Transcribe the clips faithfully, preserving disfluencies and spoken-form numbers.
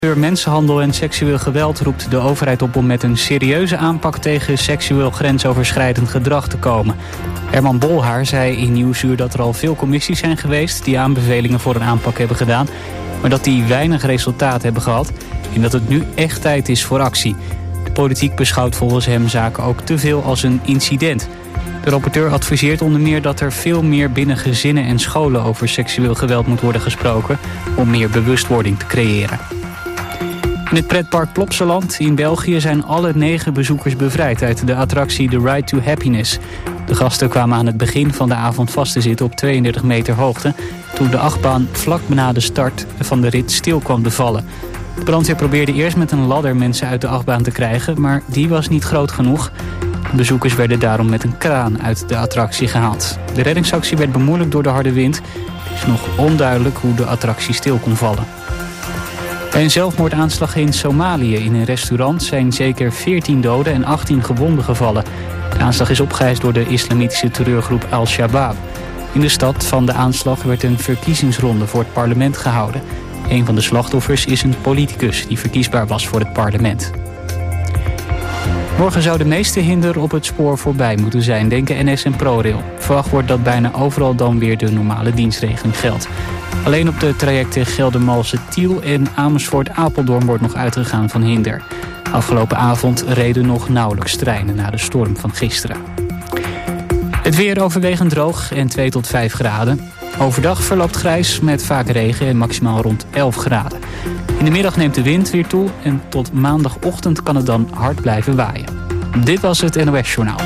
Door mensenhandel en seksueel geweld roept de overheid op om met een serieuze aanpak tegen seksueel grensoverschrijdend gedrag te komen. Herman Bolhaar zei in Nieuwsuur dat er al veel commissies zijn geweest die aanbevelingen voor een aanpak hebben gedaan, maar dat die weinig resultaat hebben gehad en dat het nu echt tijd is voor actie. De politiek beschouwt volgens hem zaken ook te veel als een incident. De rapporteur adviseert onder meer dat er veel meer binnen gezinnen en scholen over seksueel geweld moet worden gesproken om meer bewustwording te creëren. In het pretpark Plopsaland in België zijn alle negen bezoekers bevrijd uit de attractie The Ride to Happiness. De gasten kwamen aan het begin van de avond vast te zitten op tweeëndertig meter hoogte, toen de achtbaan vlak na de start van de rit stil kwam te vallen. De brandweer probeerde eerst met een ladder mensen uit de achtbaan te krijgen, maar die was niet groot genoeg. De bezoekers werden daarom met een kraan uit de attractie gehaald. De reddingsactie werd bemoeilijkt door de harde wind. Het is nog onduidelijk hoe de attractie stil kon vallen. Bij een zelfmoordaanslag in Somalië in een restaurant zijn zeker veertien doden en achttien gewonden gevallen. De aanslag is opgeëist door de islamitische terreurgroep Al-Shabaab. In de stad van de aanslag werd een verkiezingsronde voor het parlement gehouden. Een van de slachtoffers is een politicus die verkiesbaar was voor het parlement. Morgen zou de meeste hinder op het spoor voorbij moeten zijn, denken N S en ProRail. Verwacht wordt dat bijna overal dan weer de normale dienstregeling geldt. Alleen op de trajecten Geldermalsen-Tiel en Amersfoort-Apeldoorn wordt nog uitgegaan van hinder. Afgelopen avond reden nog nauwelijks treinen na de storm van gisteren. Het weer overwegend droog en twee tot vijf graden. Overdag verloopt grijs met vaak regen en maximaal rond elf graden. In de middag neemt de wind weer toe en tot maandagochtend kan het dan hard blijven waaien. Dit was het N O S Journaal.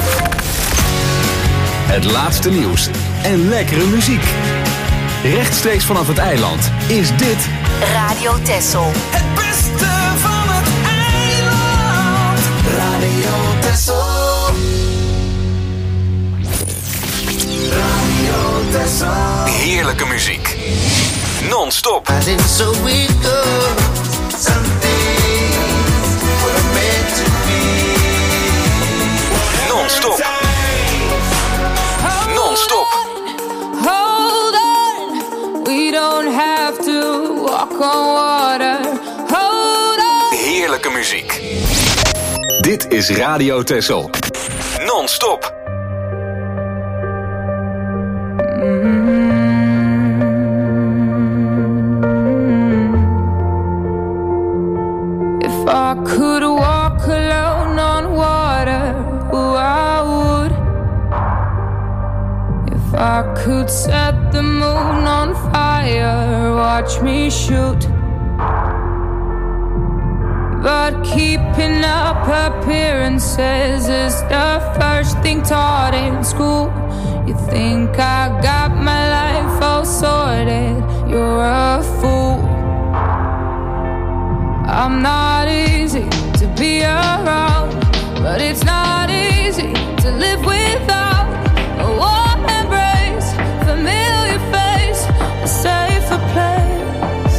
Het laatste nieuws en lekkere muziek. Rechtstreeks vanaf het eiland is dit Radio Texel. Het beste van het eiland. Radio Texel. Radio Texel. heerlijke muziek. Non-stop. So we go. Some things were meant to be. Non-stop. Non-stop. Hold on, we don't have to walk on water. Hold on. Heerlijke muziek. Dit is Radio Texel. Non-stop. If I could walk alone on water, oh, I would. If I could set the moon on fire, watch me shoot. But keeping up appearances is the first thing taught in school. You think I got my life all sorted, you're a fool. I'm not easy to be around, but it's not easy to live without a warm embrace, familiar face, a safer place.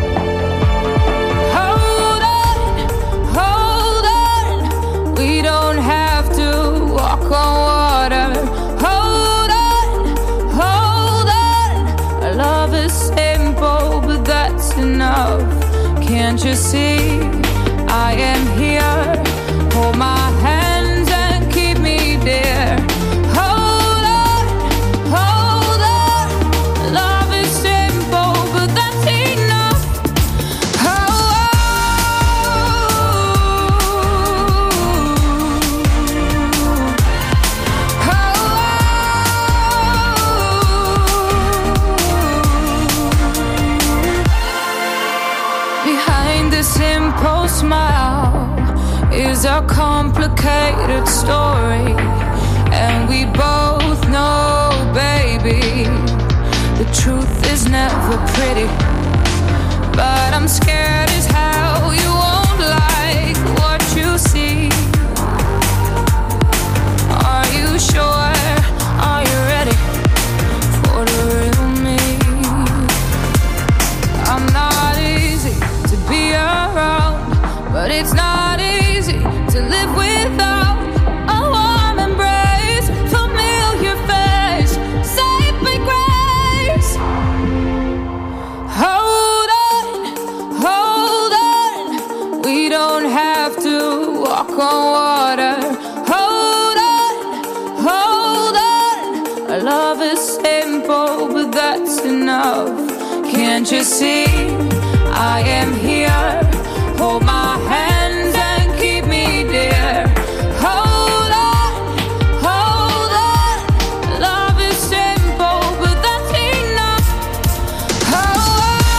Hold on, hold on, we don't have to walk on water. Hold on, hold on, our love is simple, but that's enough. Can't you see I am here? Hold my hands and keep me dear. Hold on, hold on. Love is simple, but that's enough. Oh, oh, oh. Behind the simple smile is a complicated story, and we both know, baby, the truth is never pretty. But I'm scared as hell you won't like what you see. Are you sure? Are you ready for the real me? I'm not easy to be around, but it's not easy to live without a warm embrace, familiar face, safe by grace. Hold on, hold walk on water. Hold on, hold on. Love is simple, but that's enough. Can't you see I am here? Hold my hands and keep me dear. Hold on, hold on. Love is simple, but that's enough. Oh,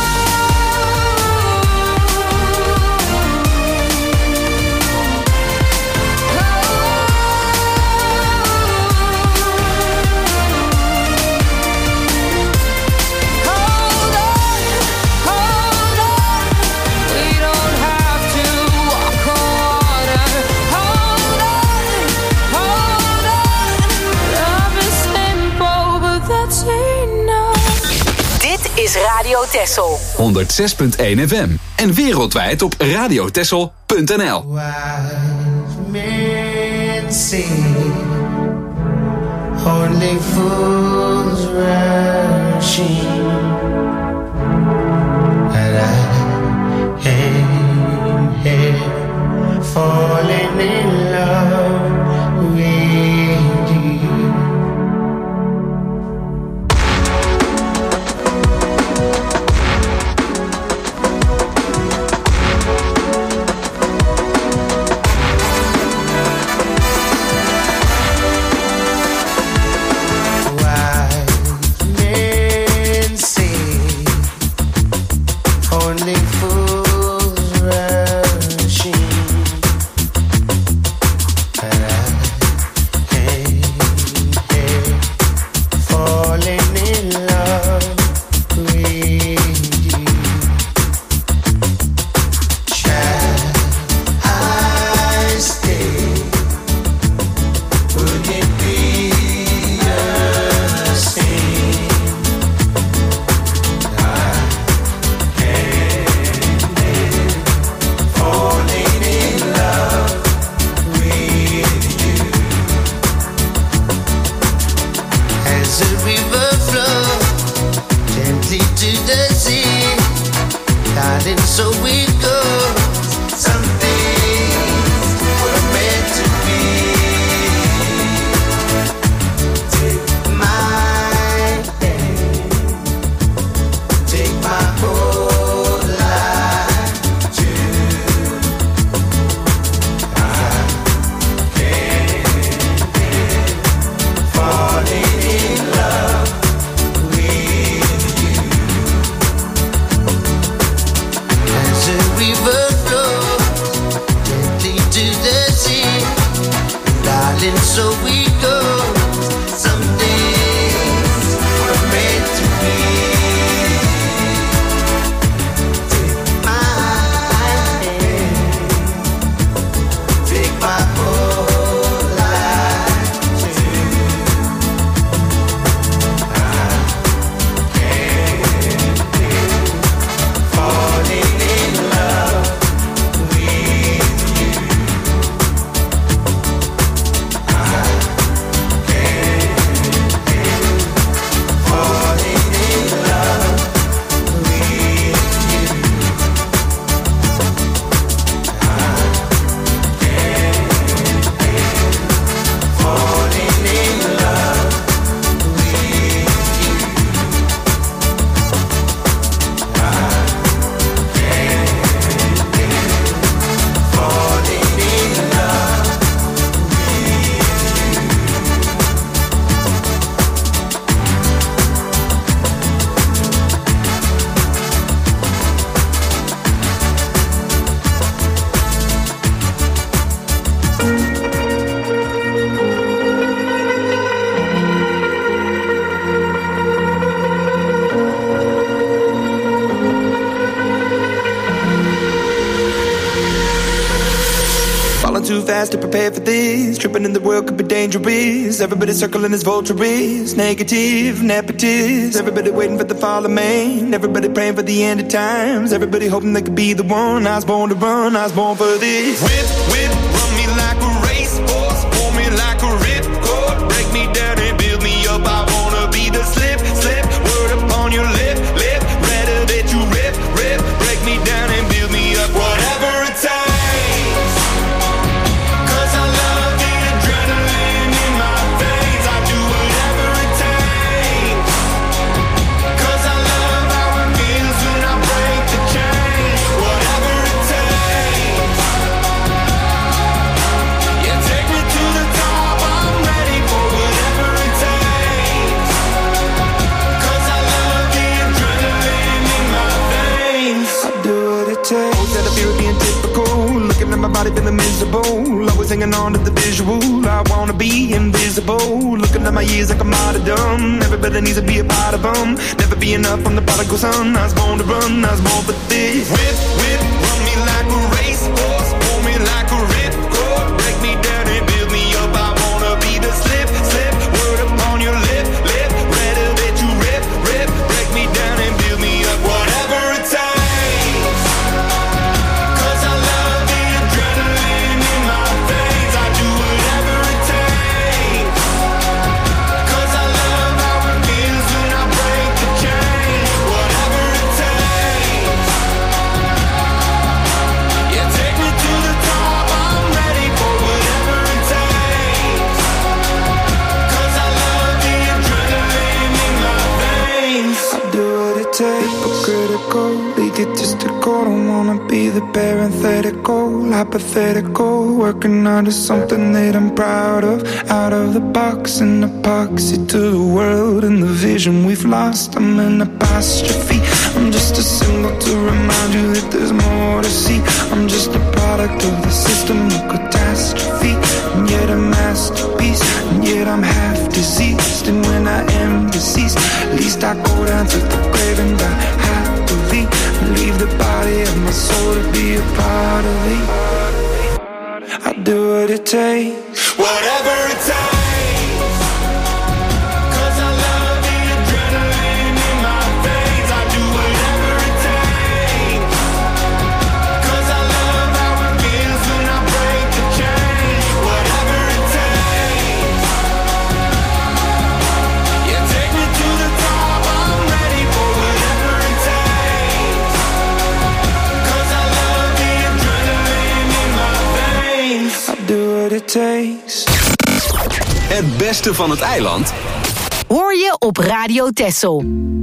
is Radio Texel. honderdzes punt één F M. En wereldwijd op radiotexel punt n l. Wise men say only fools rushing, and I am here falling in love with you. Too fast to prepare for this. Tripping in the world could be dangerous. Everybody circling as vultures. Negative, nepotist. Everybody waiting for the fall of man. Everybody praying for the end of times. Everybody hoping they could be the one. I was born to run, I was born for this. Whip, whip, run me like a racehorse. Pull me like a ripcord. Break me down and build me up. I wanna be the slip, slip. Word upon your lip, lip. Rather that you rip, rip. Break me down and build me up. Whatever it takes. take? Instead of fear of being typical, looking at my body feeling miserable, always hanging on to the visual. I wanna be invisible, looking at my years like I'm out of dumb. Everybody needs to be a part of them. Never be enough, I'm the prodigal son. I was born to run, I was born for this. Whip, whip, run me like a racehorse, pull me like a ripcord, break me down and build me up. I wanna be the slip, slip, word upon your lip, lip, rather that you rip, rip, break me down and build me up. Whatever it takes, 'cause I love the adrenaline in my veins. I do whatever it takes, 'cause I love how it feels when I break the chain. Whatever it takes, yeah, take me to the top. I'm ready for whatever it takes, 'cause I love the adrenaline in my veins. I do what it takes, but critical, egotistical. Don't wanna be the parenthetical, hypothetical, working out of something that I'm proud of. Out of the box, an epoxy to the world and the vision we've lost. I'm an apostrophe, I'm just a symbol to remind you that there's more to see. I'm just a product of the system of catastrophe, and yet a masterpiece, and yet I'm half diseased. And when I am deceased, at least I go down to the grave and die happily, and leave the body of my soul to be a part of me. I do what it takes, whatever it takes, 'cause I love the adrenaline in my veins. I do whatever it takes, 'cause I love how it feels when I break the chain. Whatever it takes, yeah, take me to the top. I'm ready for whatever it takes, 'cause I love the adrenaline in my veins. I do what it takes. Het beste van het eiland Hoor je op Radio Texel.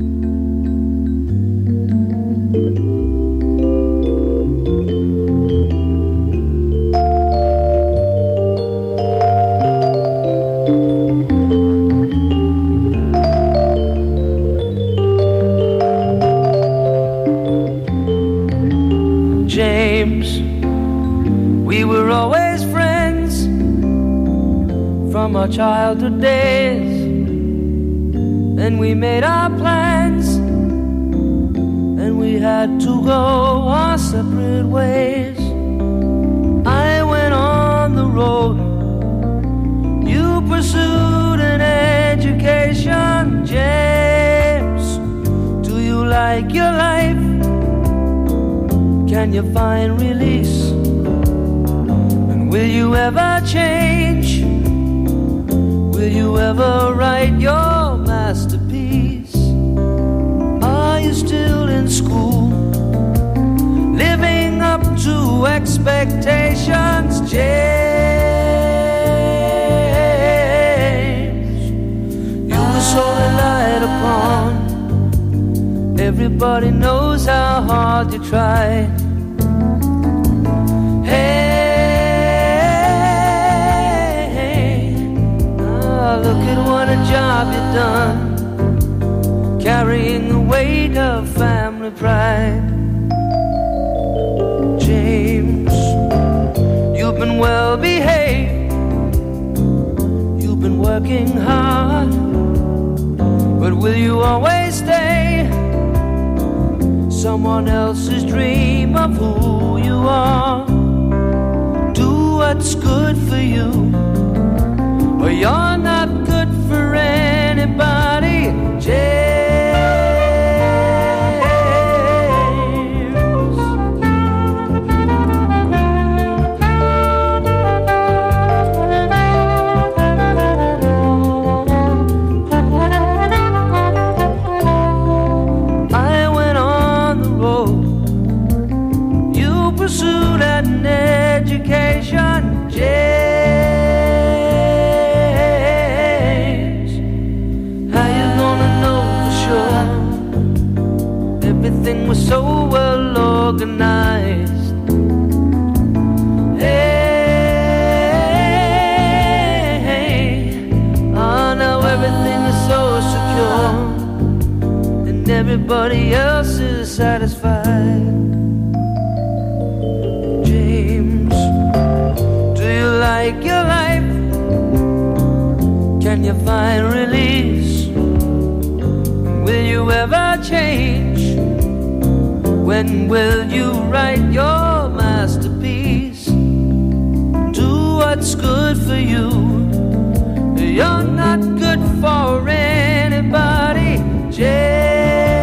James, we were always friends from our childhood days, and we made our plans, and we had to go our separate ways. I went on the road, you pursued an education. James, do you like your life? Can you find release? And will you ever change? Will you ever write your masterpiece? Are you still in school, living up to expectations? James, you were so relied upon. Everybody knows how hard you tried. Hey, oh, look at what a job you've done, carrying the weight of family pride. James, you've been well behaved, you've been working hard, but will you always stay someone else's dream of who you are? Do what's good for you, or you're not good for anybody. James, I went on the road, you pursued an education. James, how you gonna know for sure? Everything was so well organized. Hey, oh, now everything is so secure, and everybody else is satisfied. you find release? Will you ever change? When will you write your masterpiece? Do what's good for you. You're not good for anybody, James.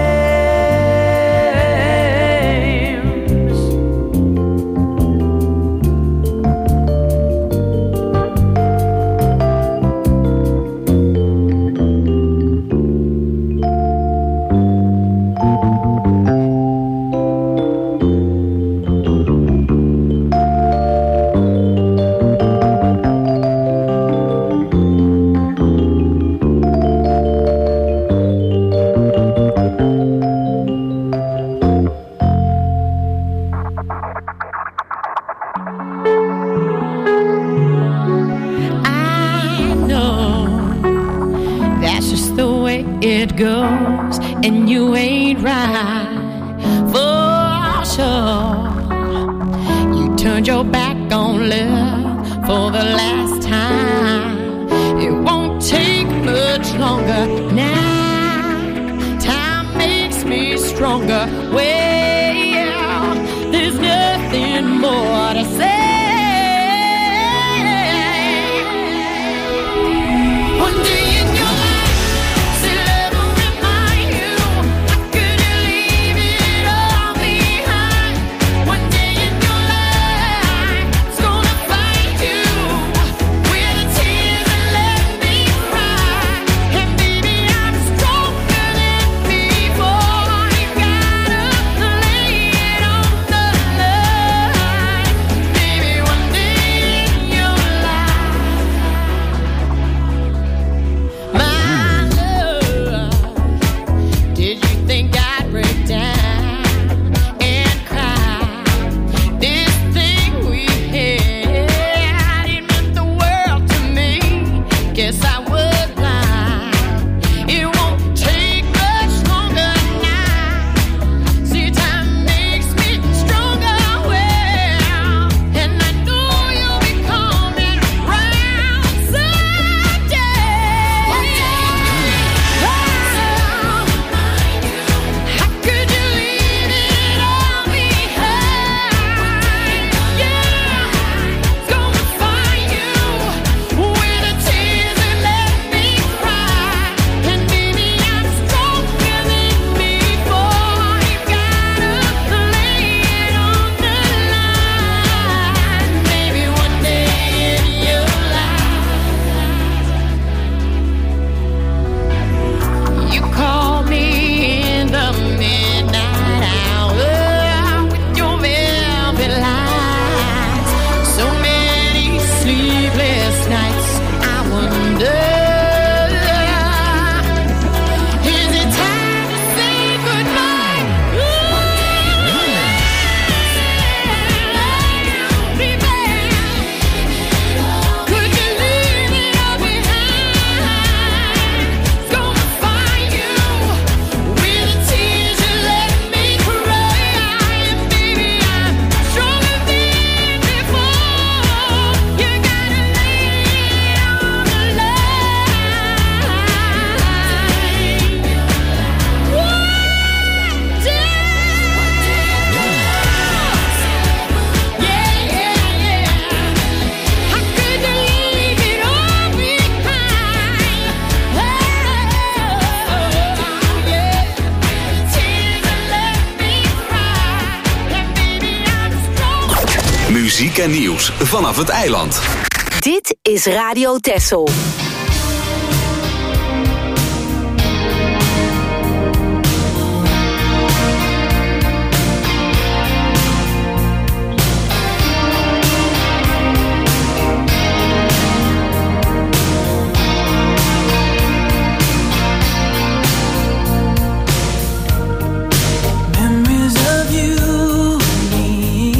It goes, and you ain't right for sure. You turned your back on love for the last time. It won't take much longer now. Time makes me stronger. Well, there's nothing more to say. One day in your life, Muziek en nieuws vanaf het eiland. Dit is Radio Texel.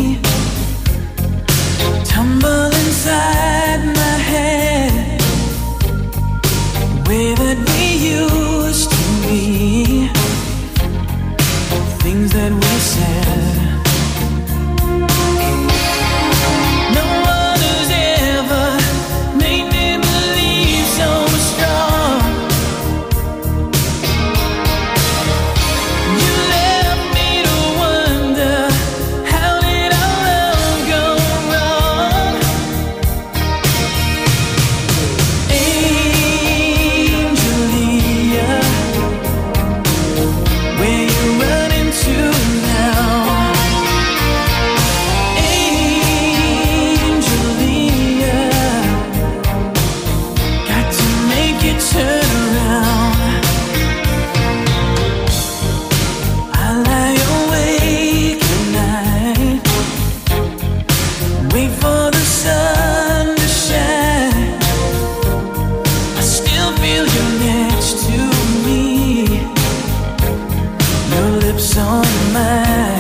Tumble inside my head. wait for the sun to shine. I still feel you next to me, your lips on mine.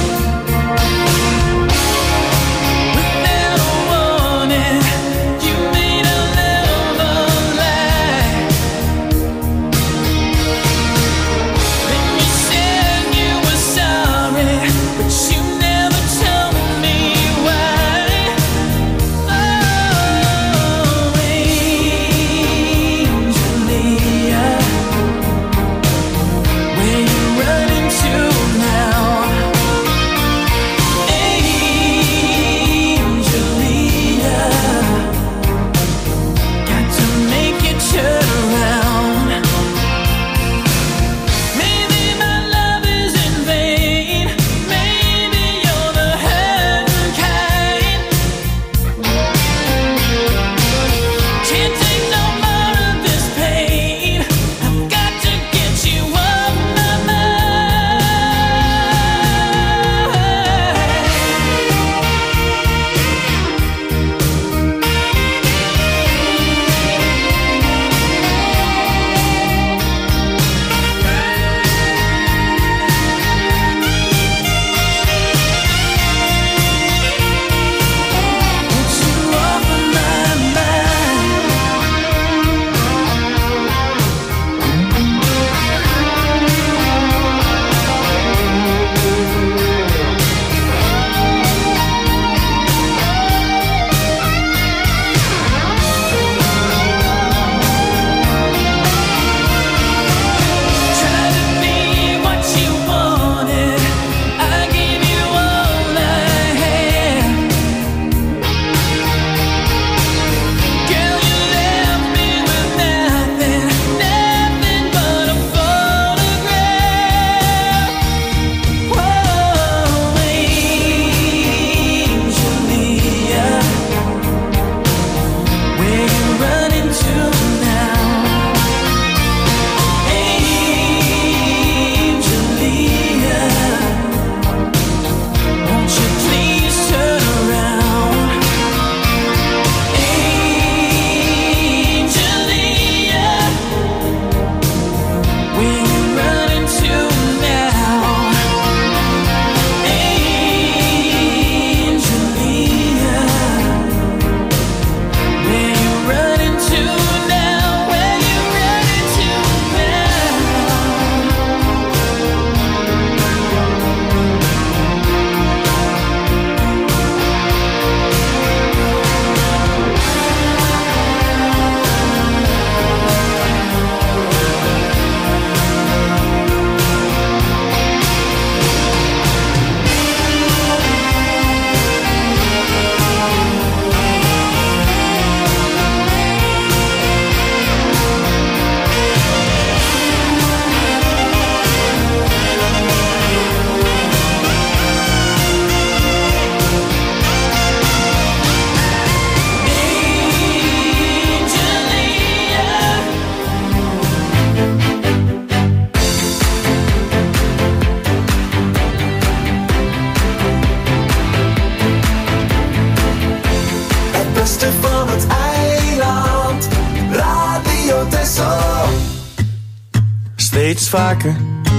Steeds vaker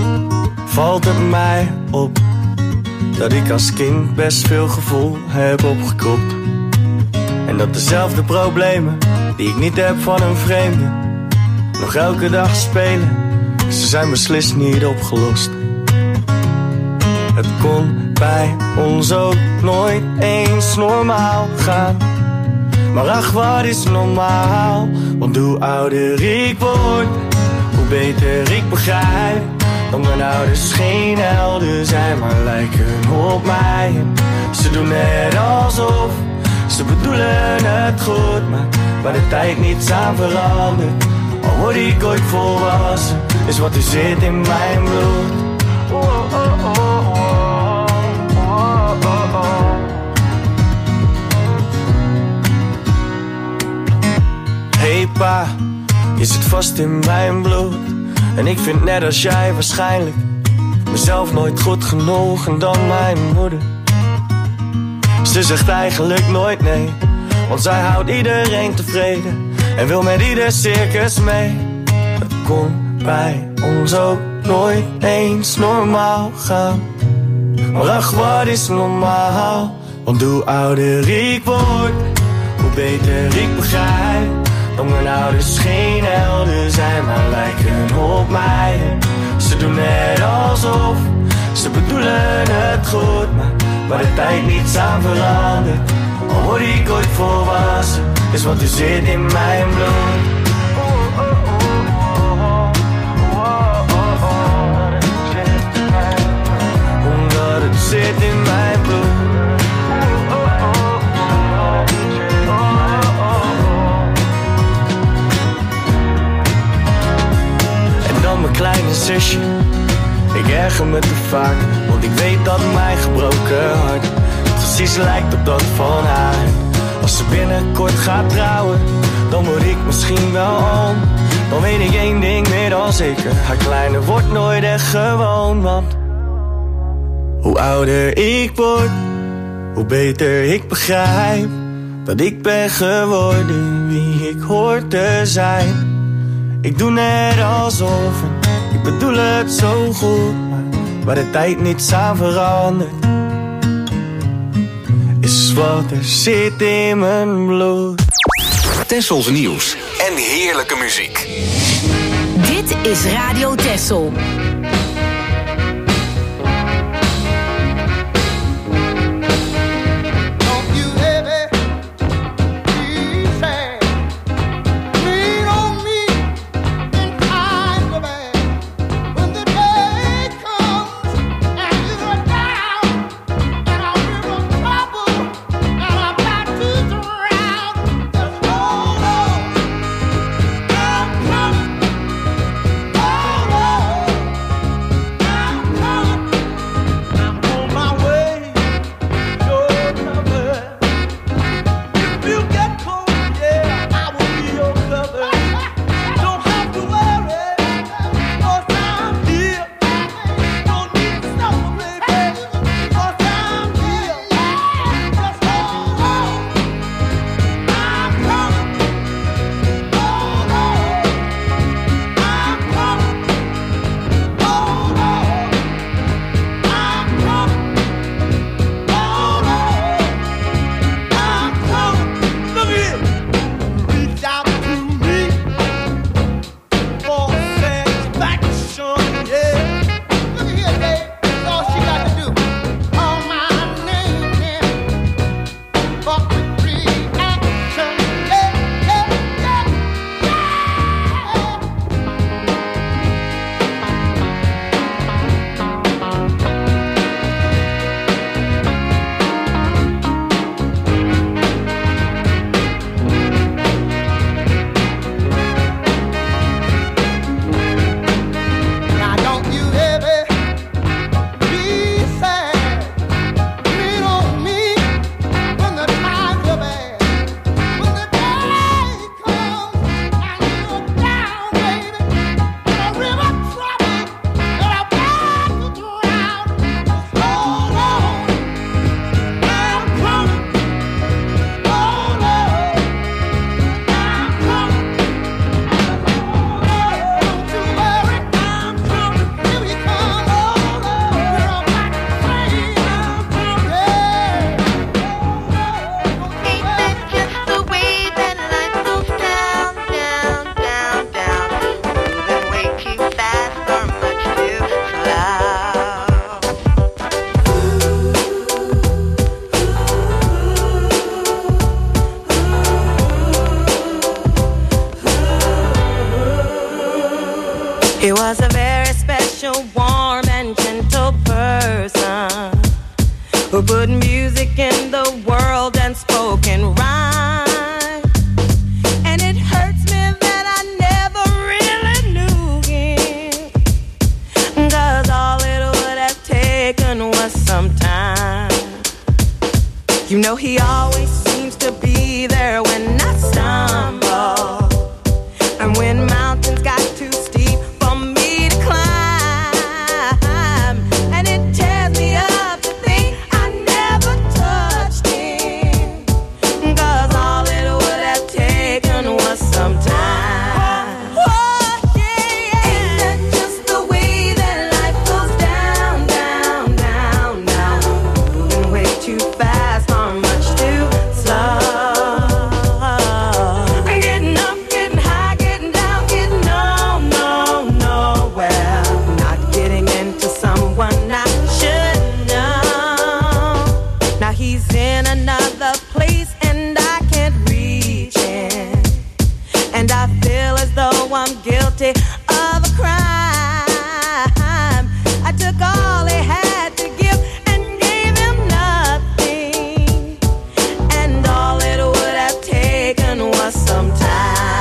valt het mij op dat ik als kind best veel gevoel heb opgekropt. En dat dezelfde problemen die ik niet heb van een vreemde nog elke dag spelen, ze zijn beslist niet opgelost. Het kon bij ons ook nooit eens normaal gaan. Maar ach, wat is normaal? Want hoe ouder ik word, hoe beter ik begrijp dat mijn ouders geen helden zijn, maar lijken op mij. Ze doen net alsof ze bedoelen het goed, maar waar de tijd niets aan verandert. Al word ik ooit volwassen, is wat er zit in mijn bloed. Oh, oh, oh, oh, oh, oh, oh. Hey pa, je zit vast in mijn bloed. En ik vind net als jij waarschijnlijk mezelf nooit goed genoeg en dan mijn moeder. Ze zegt eigenlijk nooit nee, want zij houdt iedereen tevreden en wil met ieder circus mee. Het kon bij ons ook nooit eens normaal gaan. Maar ach, wat is normaal? Want hoe ouder ik word, hoe beter ik begrijp dat mijn ouders geen helden zijn, maar lijken op mij. Ze doen net alsof ze bedoelen het goed, maar waar de tijd niets aan verandert. Al word ik ooit volwassen, is wat er zit in mijn bloed. Omdat het zit in mijn bloed. En dan mijn kleine zusje, ik erger me te vaak, want ik weet dat mijn gebroken hart precies lijkt op dat van haar. Als ze binnenkort gaat trouwen, dan word ik misschien wel om. Dan weet ik één ding meer dan zeker, haar kleine wordt nooit echt gewoon. Want hoe ouder ik word, hoe beter ik begrijp dat ik ben geworden wie ik hoor te zijn. Ik doe net alsof en ik bedoel het zo goed, maar waar de tijd niets aan verandert, is wat er zit in mijn bloed. Tessels nieuws en heerlijke muziek. Dit is Radio Tessel. He was a very special, warm and gentle person who put music in the world and spoke in rhyme. And it hurts me that I never really knew him, 'cause all it would have taken was some time. You know he always seems to be there when I stumble, and when mountains got too steep for me to climb, and it tears me up to think I never touched him. another place and I can't reach it. And I feel as though I'm guilty of a crime. I took all he had to give and gave him nothing. And all it would have taken was some time.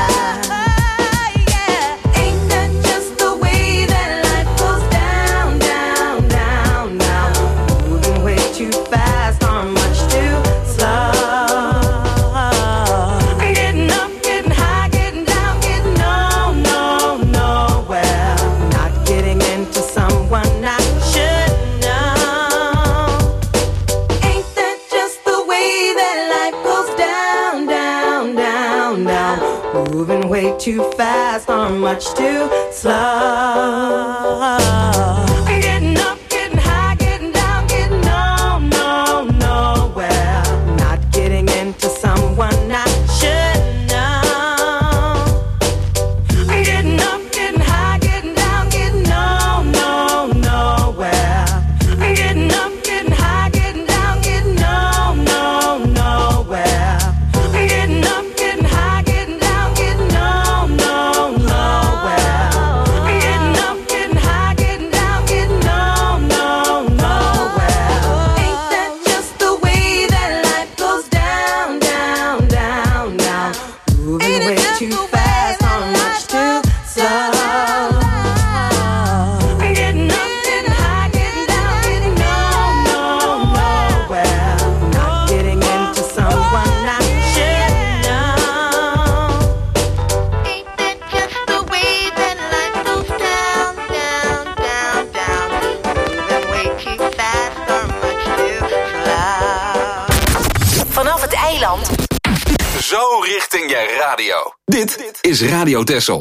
Way too fast or much too slow. Getting up, getting high, getting down, getting no, no, nowhere. Not getting into someone I should know. Getting up, getting high, getting down, getting no, no, nowhere. Getting up, getting high, getting down, getting no, no, nowhere. Getting up, getting high, getting down, getting no. Zo richting je radio. Dit is Radio Texel.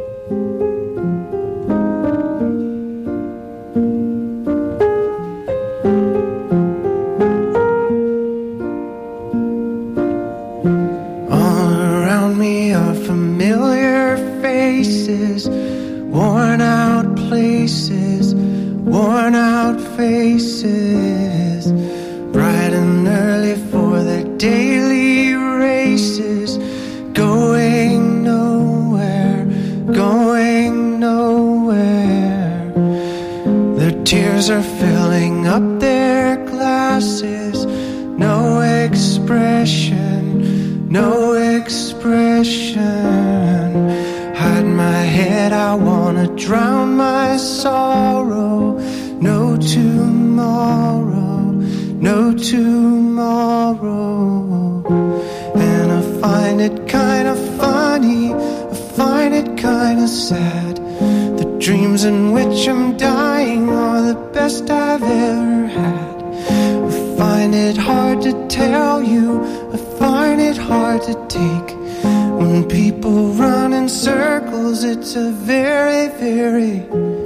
All around me are familiar faces, worn out places, worn out faces, bright and early for their daily races, going nowhere, going nowhere. Their tears are filling up their glasses, no expression, no expression. Hide my head, I wanna drown my sorrow. No tomorrow, no tomorrow. And I find it kind of funny, I find it kind of sad. The dreams in which I'm dying are the best I've ever had. I find it hard to tell you, I find it hard to take. When people run in circles, it's a very, very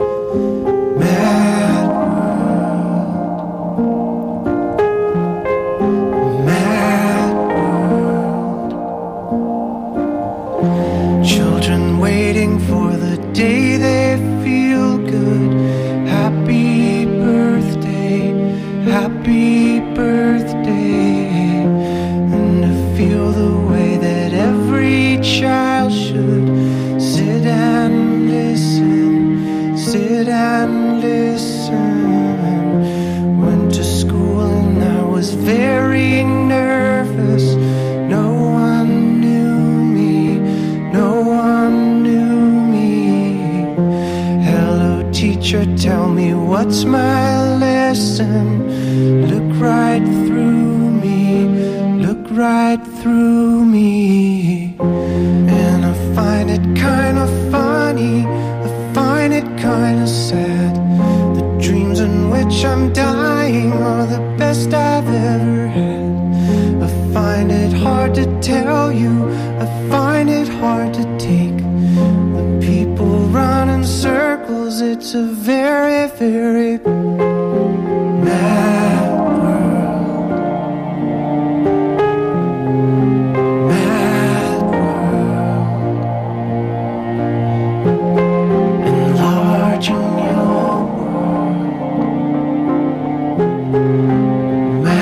mad world. Mad world. Children waiting for the day they feel good. Happy birthday, happy birthday. And to feel the way that every child should sit and listen, sit and listen. Went to school and I was very nervous. No one knew me, no one knew me. Hello teacher, tell me what's my lesson. Look right through me, look right through me. And I find it kind of funny, I find it kind of sad. The dreams in which I'm dying are the best I've ever had. I find it hard to tell you, I find it hard to take. When people run in circles, it's a very, very mad world. Mad world. Enlarging your world. Mad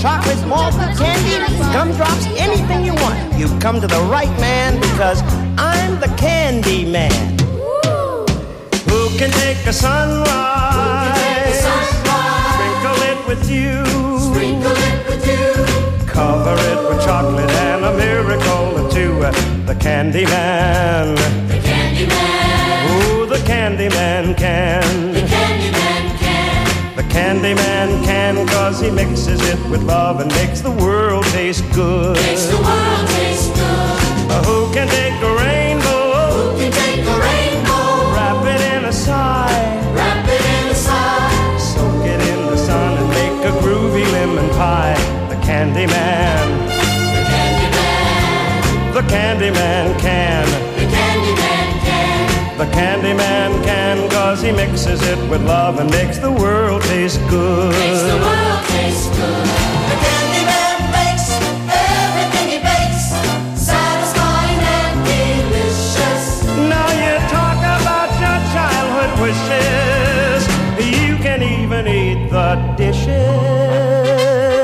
chocolates, malted candy, gumdrops, anything you want. You've come to the right man because I'm the candy man. Who can take a sunrise? Sprinkle it with you. Sprinkle it with you. Cover it with chocolate and a miracle or two. The candy man. The candy man. Ooh, the candy man can. The candy man can. The candy man can, cause he mixes it with love and makes the world taste good. Makes the world taste good. Uh, who can take a rainbow? Who can take a rainbow? Wrap it in a sigh. Wrap it in a sigh. Soak it in the sun and make a groovy lemon pie. The candy man. The candy man. The candy man can. The candy man can. The candy man can, cause he mixes it with love and makes the world taste good. Makes the world taste good. The candy man makes everything he bakes satisfying and delicious. Now you talk about your childhood wishes. You can even eat the dishes.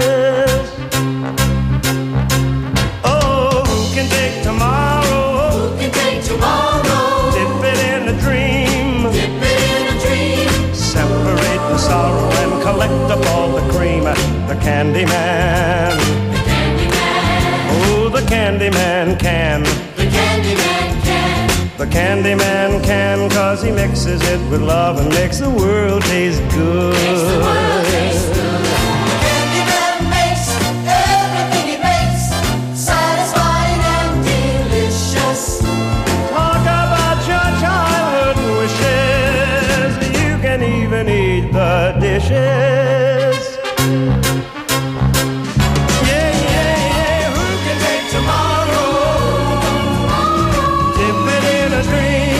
Oh, who can take tomorrow? Who can take tomorrow? Dip it in a dream. Dip it in a dream. Separate the sorrow and collect up all the cream. The candy man. The candy man. Oh, the candy man can. The candy man can. The candy man can, cause he mixes it with love and makes the world taste good. Makes the world taste good. The candy man makes everything he makes satisfying and delicious. Talk about your childhood wishes. You can even eat the dishes. Yeah, yeah, yeah. Who can take tomorrow? Dip it in a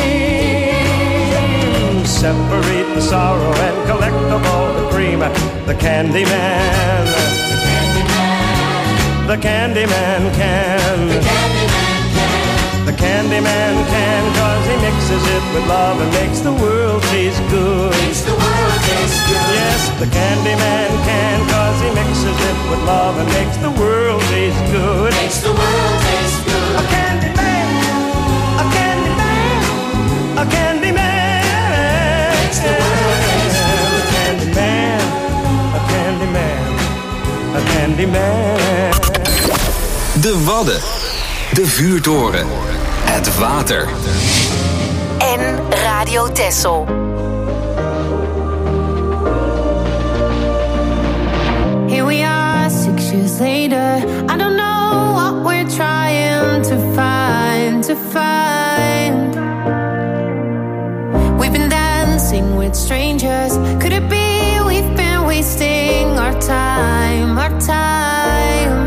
dream. Separate the sorrow and collect up all the cream. The candy man. The candy man. The candy man can. The candy man can. The candy man can, cause he mixes it with love and makes the world taste good. Makes the world taste good. Yes, the candy man can, cause he mixes it with love and makes the world taste good. Makes the world taste good. A candy man, a candy man, a candy man. Makes the world taste good. A candy man, a candy man, a candy man. De Wadden. De vuurtoren. Het water. En Radio Texel. Here we are, six years later. I don't know what we're trying to find, to find. We've been dancing with strangers. Could it be we've been wasting our time, our time?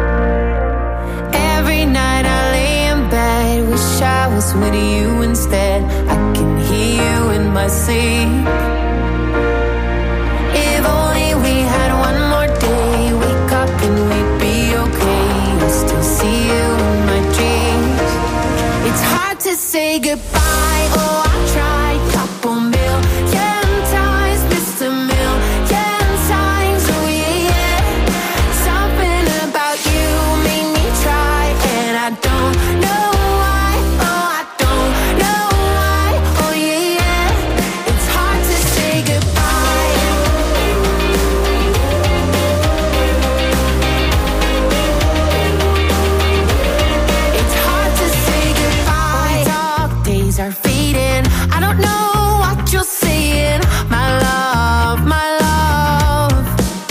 Every night I lay in bed, wish I was with you instead. I can hear you in my sleep. If only we had one more day, wake up and we'd be okay. I still see you in my dreams. It's hard to say goodbye. Oh, I tried couple million times, missed a million times. Oh yeah, yeah. Something about you made me try, and I don't know why. Oh, I don't know why. Oh yeah, yeah. It's hard to say goodbye. It's hard to say goodbye. Dark days are fading. I don't know what you're saying. My love, my love.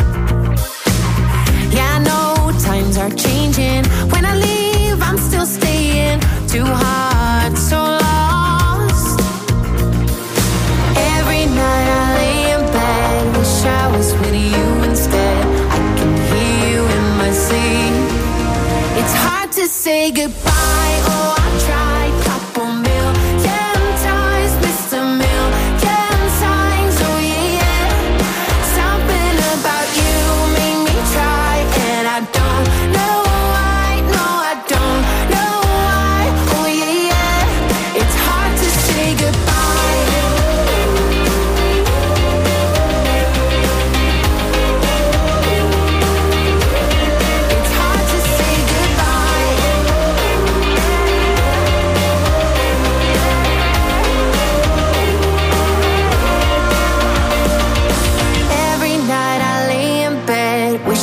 Yeah, I know times are changing. When I leave, I'm still staying. Two hearts so lost. Every night I lay in bed, wish I was with you instead. I can hear you in my sleep. It's hard to say goodbye. Oh, I tried couple million times, missed a million times. Oh yeah, yeah. Something about you made me try, and I don't know why. No, I don't know why. Oh yeah, yeah. It's hard to say goodbye.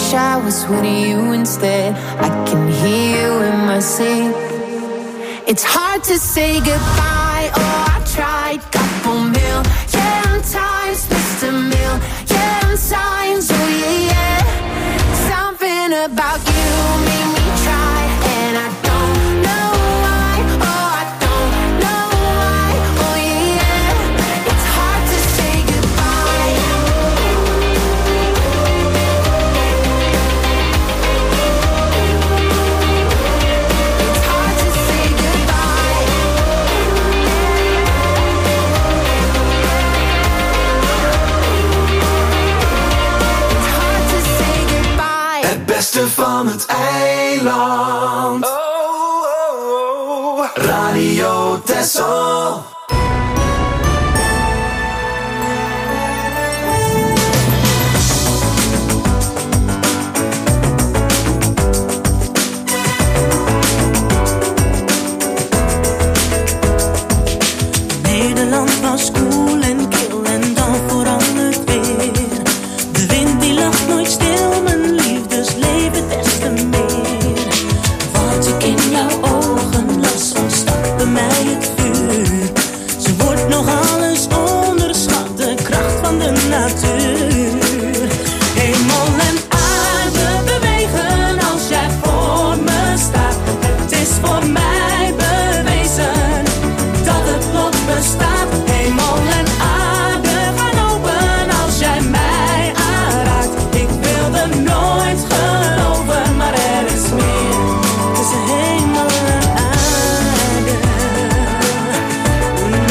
wish I was with you instead. I can hear you in my sleep. It's hard to say goodbye. Oh, I tried. Couple million times, missed a million signs. Oh yeah, yeah. Something about you made me try, and I don't know why. Oh, I don't know why. Oh yeah, yeah. It's hard to say goodbye. It's hard to say goodbye. It's hard to say goodbye. Het beste van het eiland. Oh, oh, oh. Radio Texel. Nederland was koel en kil en dan verandert weer. De wind die lacht nooit stil, mijn liefdesleven des te meer. Wat ik in jouw ogen las, ontstak bij mij het vuur. Ze wordt nog alles onderschat, de kracht van de natuur. Hemel en aarde bewegen als jij voor me staat. Het is voor mij bewezen dat het lot bestaat. Hemel en aarde gaan open als jij mij aanraakt. Ik wilde nooit geloven, maar er is meer tussen hemel en aarde. Mm.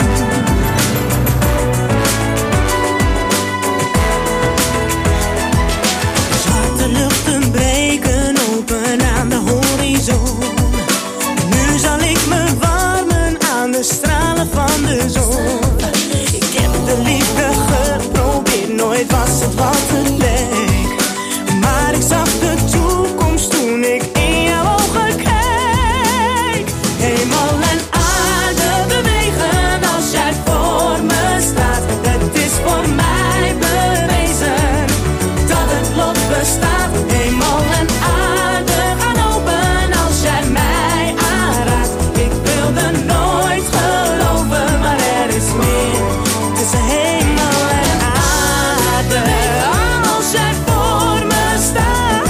Zwarte luchten breken open aan de horizon. Nu zal ik me warmen aan de stralen van de zon. Ik heb de liefde geprobeerd, nooit was het wat het leek. Maar ik zag de toekomst toen ik in jouw ogen keek. Hemel en aarde bewegen als jij voor me staat. Het is voor mij bewezen dat het lot bestaat. Hemel en aarde gaan open als jij mij aanraakt. Ik wilde nooit geloven, maar er is meer tussen hemel en aarde. Als jij voor me staat,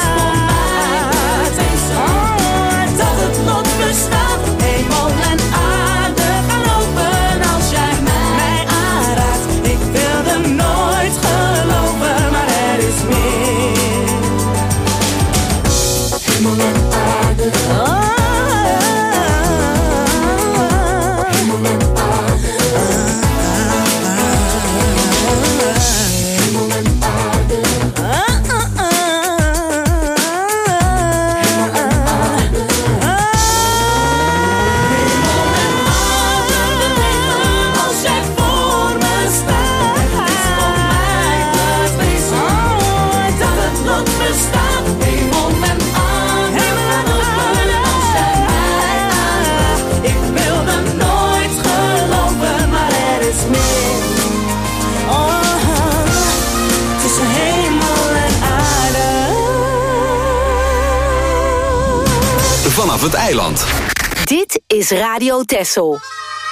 oh, dat het lot bestaat. Hemel en aarde gaan open als jij mij aanraakt. Ik wilde nooit geloven, maar er is meer. Hemel en aarde. Oh. Hemel en aarde. Hemel en aarde. Als jij voor me staat, het is voor mij bewezen dat het lot bestaat. Hemel en aarde gaan open als jij mij aanraakt. Ik wilde nooit geloven, maar er is meer. Oh, tussen hemel en aarde. Vanaf het eiland. Dit is Radio Texel.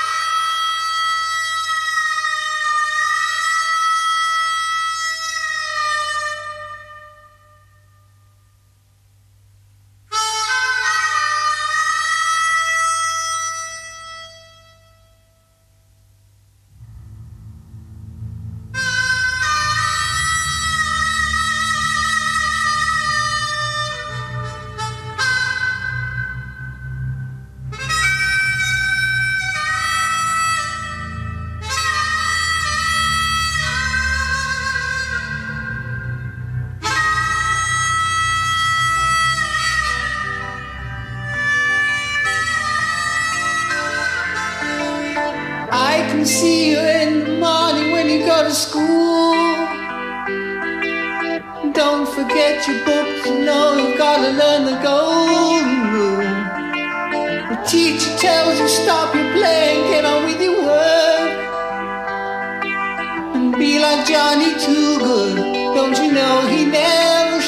I can see you in the morning when you go to school. Don't forget your books, you know you've got to learn the golden rule. The teacher tells you stop your playing, get on with your work. And be like Johnny Too Good, don't you know he never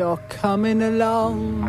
you're coming along.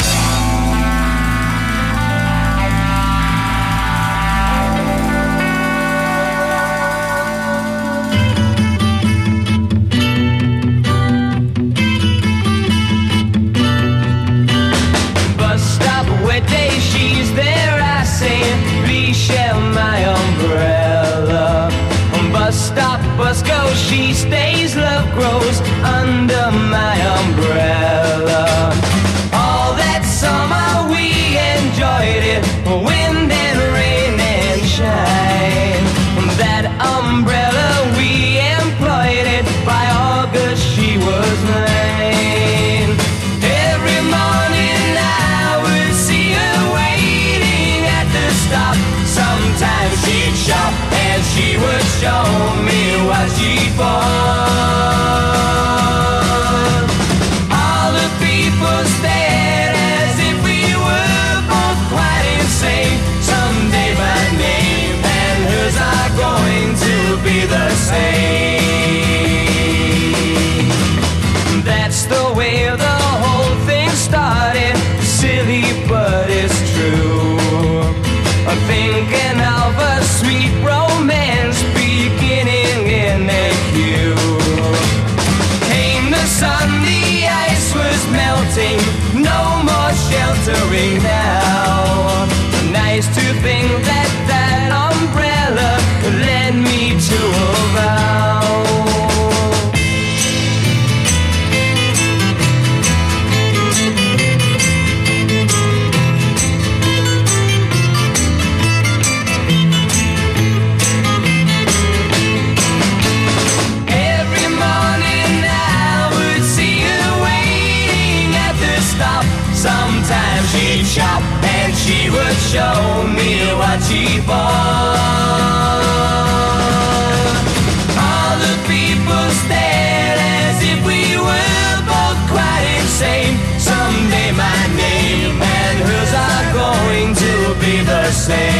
Bus stop, wet day, she's there, I say, please share my umbrella. Bus stop, bus goes, she stays, love grows under my umbrella. All that summer we enjoyed it, wind and rain and shine. That umbrella we employed it, by August she was mine. Every morning I would see her waiting at the stop. Sometimes she'd shop and she would show me what she bought. All the people stared as if we were both quite insane. Someday my name and hers are going to be the same. That's the way the whole thing started. Silly, but it's true. I'm thinking of a sweet romance beginning in a queue. Came the sun, the ice was melting, no more sheltering now. Nice to think that that umbrella led me to a vow. Sometimes she'd shop and she would show me what she bought. All the people stared as if we were both quite insane. Someday my name and hers are going to be the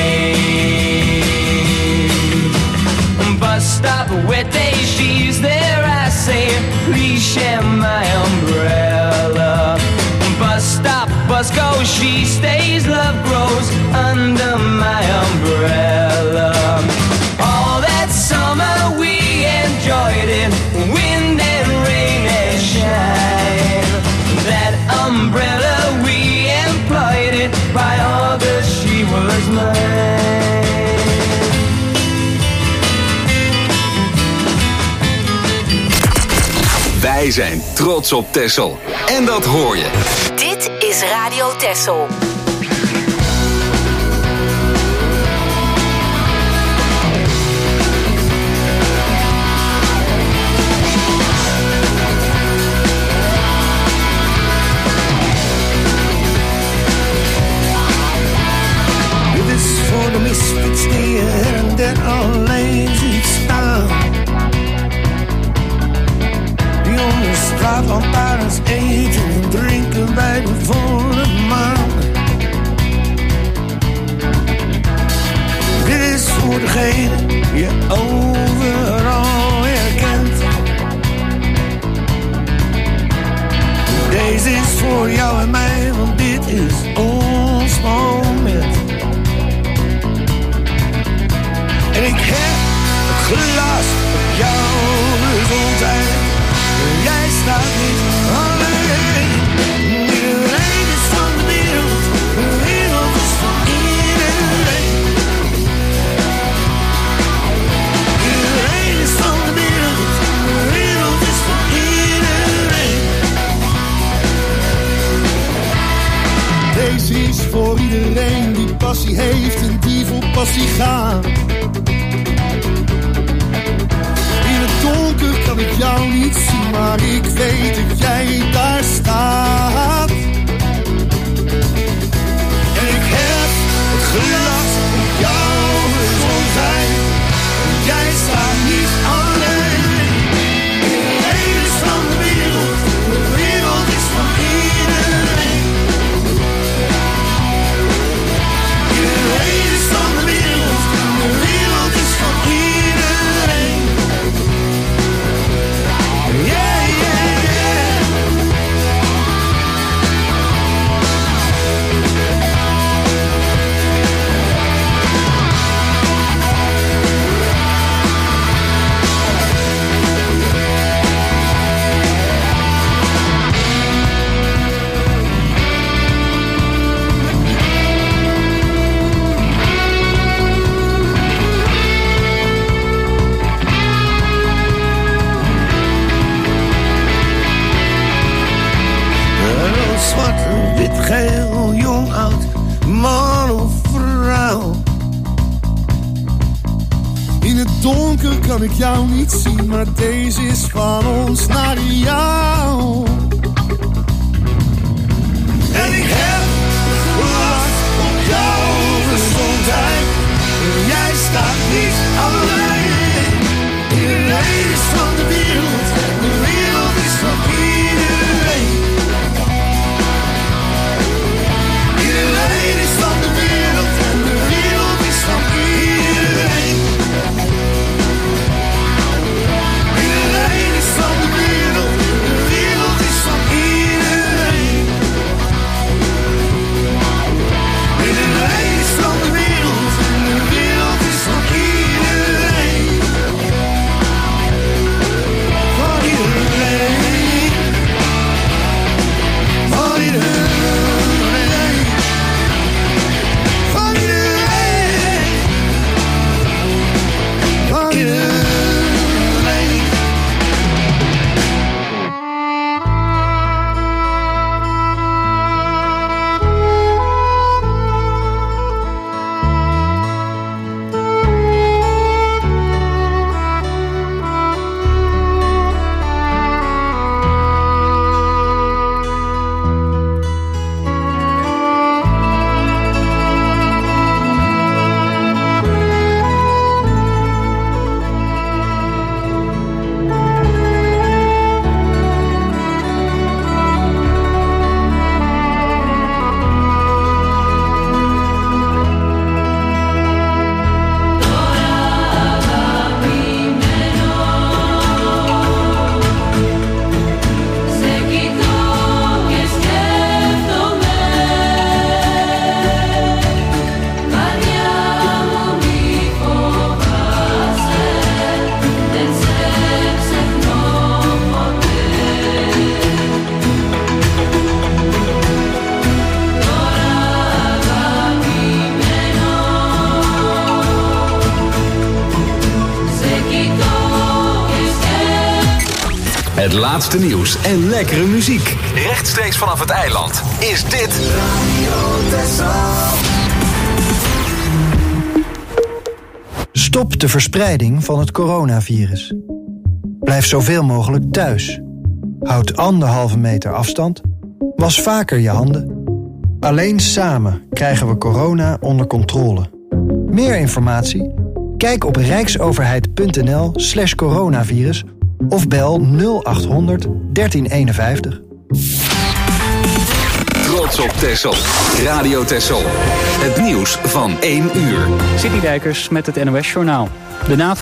same. Bus stop, wet day, she's there, I say, please share my umbrella. Bus stop, bus goes, she stays, love grows under my umbrella. All that summer we enjoyed it, wind and rain and shine. That umbrella we employed it, by August she was mine. Wij zijn trots op Texel. En dat hoor je. Dit is Radio Texel. Dit is voor de misfits die er en der alleen ziet staan. Die onder straatlantaarns eten en drinken bij de volle maan. Dit is voor degene die je overal herkent. Deze is voor jou en mij, want dit is ons moment. En ik heb het glas op jouw gezondheid. Jij staat niet alleen. Iedereen is van de wereld. De wereld is van iedereen. Iedereen is van de wereld. De wereld is van iedereen. Deze is voor iedereen die passie heeft en die voor passie gaat. Donker kan ik jou niet zien, maar ik weet dat jij daar staat. En ik heb het glas op jouw gezondheid. Jij staat niet alleen. Iedereen is van de wereld, de wereld is van iedereen. Iedereen is van de wereld, donker kan ik jou niet zien, maar deze is van ons naar jou. En ik heb last op jouw gezondheid. Jij staat niet alleen. Iedereen is van de wereld. De wereld is van iedereen. Iedereen is van de wereld. En de wereld is van iedereen. Iedereen is van de wereld. De wereld is van iedereen. Iedereen is van de wereld. En de wereld is van iedereen. Van iedereen. Van iedereen. Van iedereen. Van iedereen. Het laatste nieuws en lekkere muziek. Rechtstreeks vanaf het eiland is dit Radio Texel. Stop de verspreiding van het coronavirus. Blijf zoveel mogelijk thuis. Houd anderhalve meter afstand. Was vaker je handen. Alleen samen krijgen we corona onder controle. Meer informatie? Kijk op rijksoverheid.nl slash coronavirus of bel nul achthonderd dertien eenenvijftig. Trots op Texel. Radio Texel. Het nieuws van één uur. City Dijkers met het N O S Journaal. De NAVO